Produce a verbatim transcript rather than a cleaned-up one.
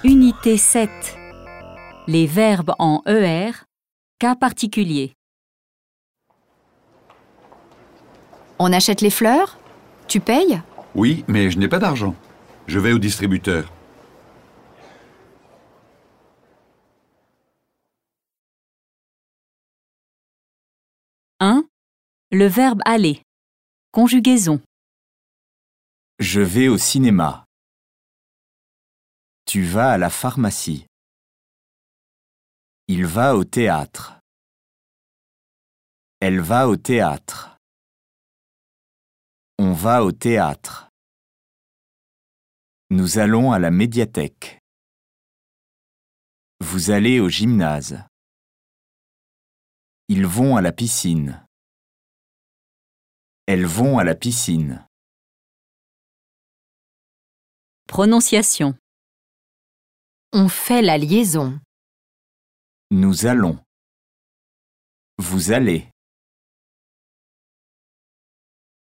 Unité sept. Les verbes en E R, cas particulier. On achète les fleurs? Tu payes? Oui, mais je n'ai pas d'argent. Je vais au distributeur. un. Le verbe aller. Conjugaison. Je vais au cinéma. Tu vas à la pharmacie. Il va au théâtre. Elle va au théâtre. On va au théâtre. Nous allons à la médiathèque. Vous allez au gymnase. Ils vont à la piscine. Elles vont à la piscine. Prononciation. On fait la liaison. Nous allons. Vous allez.